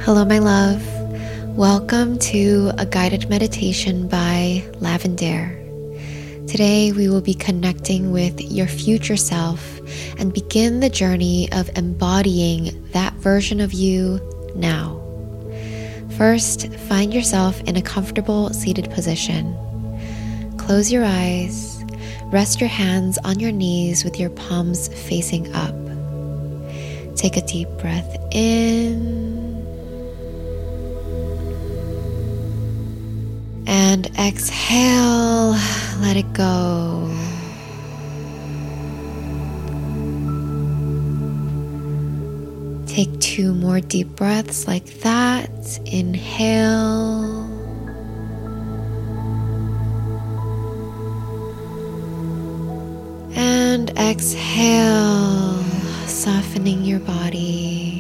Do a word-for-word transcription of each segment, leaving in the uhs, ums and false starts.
Hello, my love. Welcome to a guided meditation by Lavender. Today, we will be connecting with your future self and begin the journey of embodying that version of you now. First, find yourself in a comfortable seated position. Close your eyes. Rest your hands on your knees with your palms facing up. Take a deep breath in. And exhale, let it go. Take two more deep breaths like that. Inhale. And exhale, softening your body.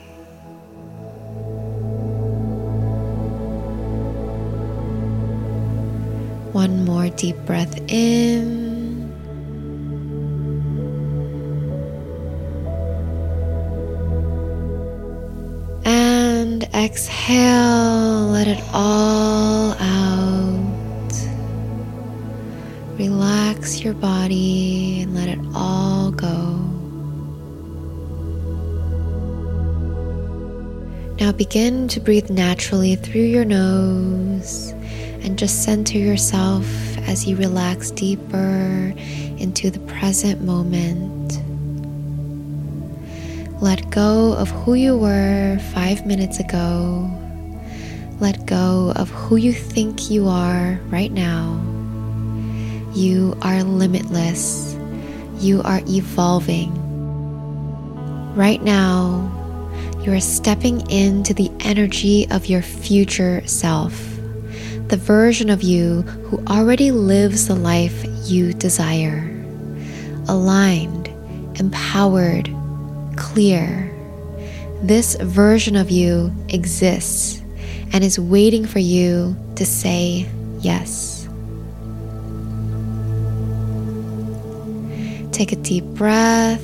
One more deep breath in. And exhale, let it all out. Relax your body and let it all go. Now begin to breathe naturally through your nose. And just center yourself as you relax deeper into the present moment. Let go of who you were five minutes ago. Let go of who you think you are right now. You are limitless. You are evolving. Right now, you are stepping into the energy of your future self. The version of you who already lives the life you desire. Aligned, empowered, clear. This version of you exists and is waiting for you to say yes. Take a deep breath.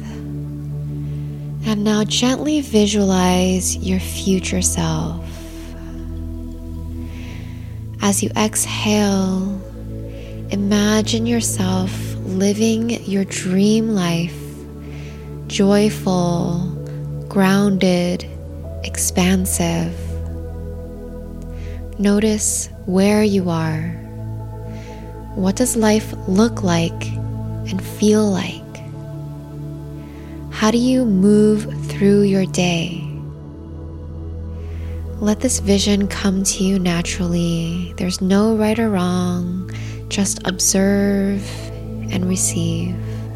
And now gently visualize your future self. As you exhale, imagine yourself living your dream life, joyful, grounded, expansive. Notice where you are. What does life look like and feel like? How do you move through your day? Let this vision come to you naturally. There's no right or wrong. Just observe and receive.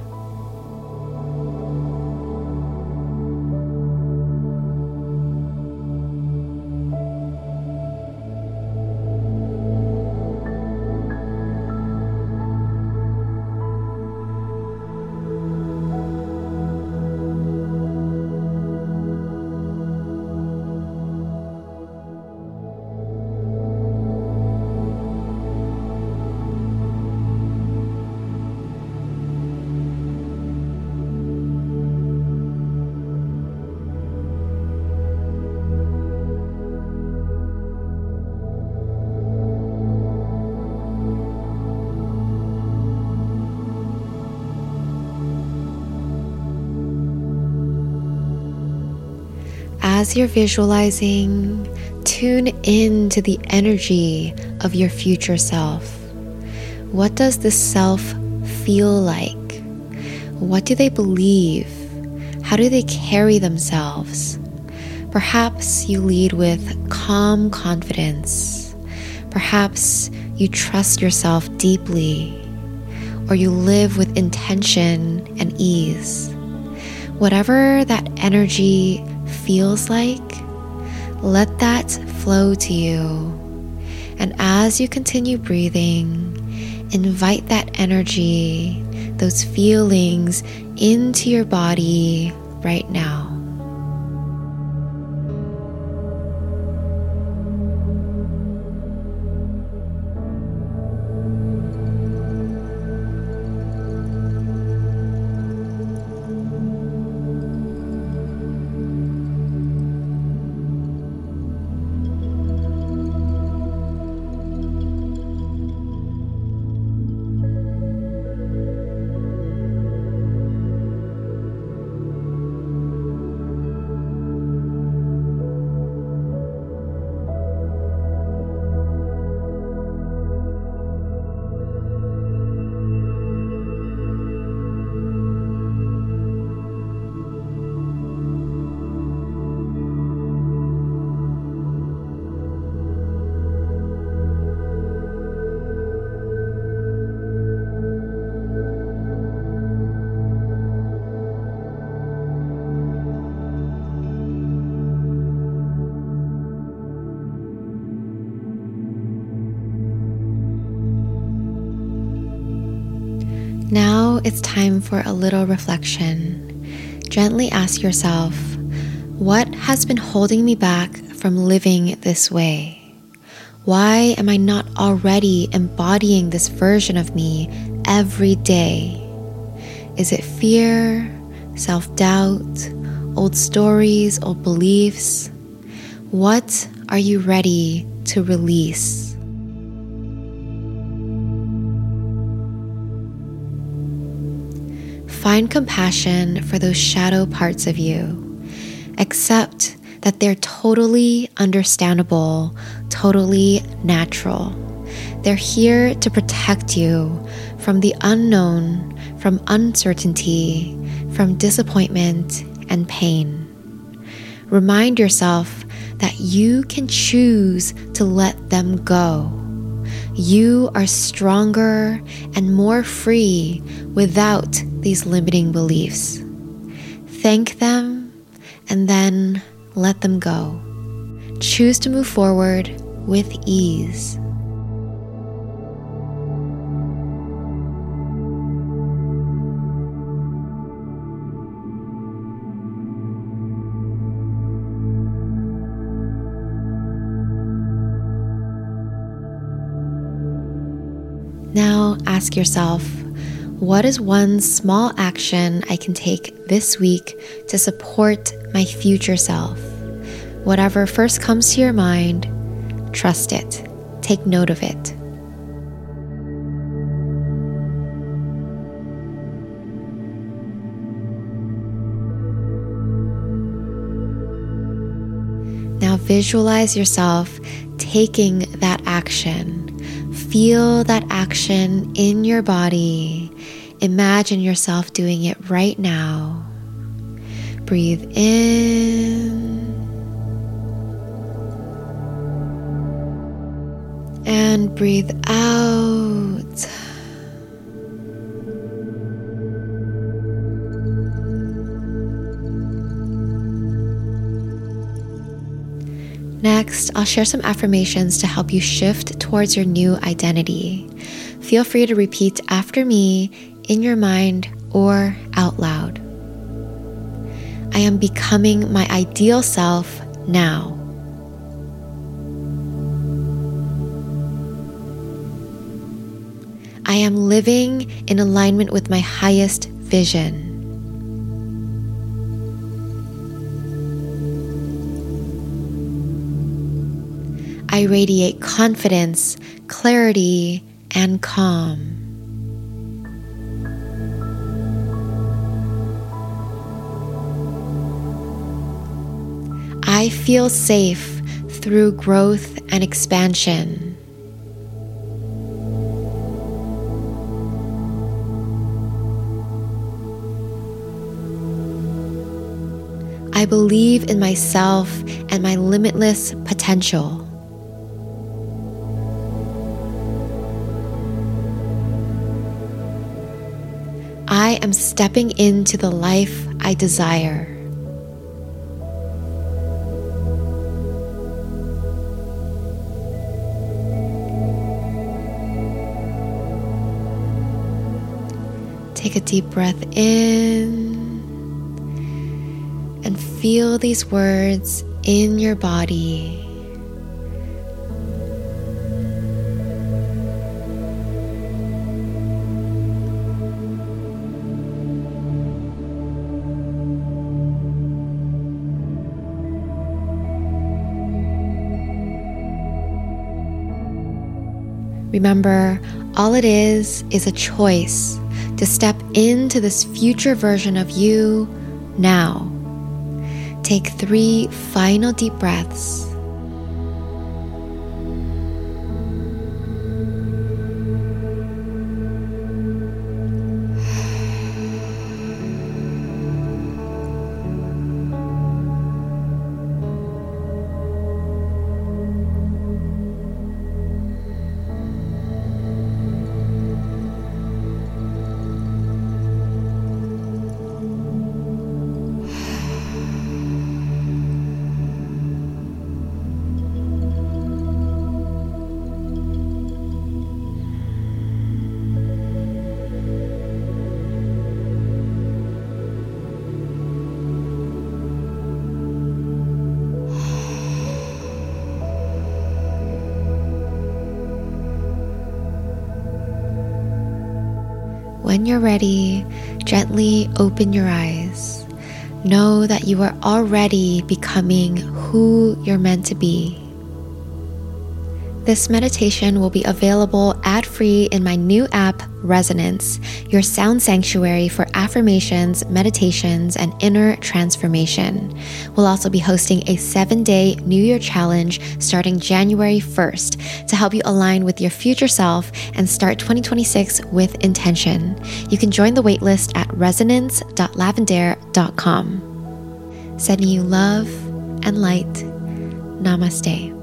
As you're visualizing, tune in to the energy of your future self. What does this self feel like? What do they believe? How do they carry themselves? Perhaps you lead with calm confidence. Perhaps you trust yourself deeply, or you live with intention and ease. Whatever that energy feels like, let that flow to you. And as you continue breathing, invite that energy, those feelings into your body right now. Now it's time for a little reflection. Gently ask yourself, what has been holding me back from living this way? Why am I not already embodying this version of me every day? Is it fear, self-doubt, old stories, old beliefs? What are you ready to release? Find compassion for those shadow parts of you. Accept that they're totally understandable, totally natural. They're here to protect you from the unknown, from uncertainty, from disappointment and pain. Remind yourself that you can choose to let them go. You are stronger and more free without these limiting beliefs. Thank them and then let them go. Choose to move forward with ease. Now ask yourself, what is one small action I can take this week to support my future self? Whatever first comes to your mind, trust it. Take note of it. Now visualize yourself taking that action. Feel that action in your body. Imagine yourself doing it right now. Breathe in and breathe out. Next, I'll share some affirmations to help you shift towards your new identity. Feel free to repeat after me in your mind or out loud. I am becoming my ideal self now. I am living in alignment with my highest vision. I radiate confidence, clarity, and calm. I feel safe through growth and expansion. I believe in myself and my limitless potential. I am stepping into the life I desire. Take a deep breath in and feel these words in your body. Remember, all it is is a choice to step into this future version of you now. Take three final deep breaths. when you're ready, gently open your eyes. Know that you are already becoming who you're meant to be. This meditation will be available ad-free in my new app, Resonance, your sound sanctuary for affirmations, meditations, and inner transformation. We'll also be hosting a seven-day New Year challenge starting January first to help you align with your future self and start twenty twenty-six with intention. You can join the waitlist at resonance dot lavendare dot com. Sending you love and light. Namaste.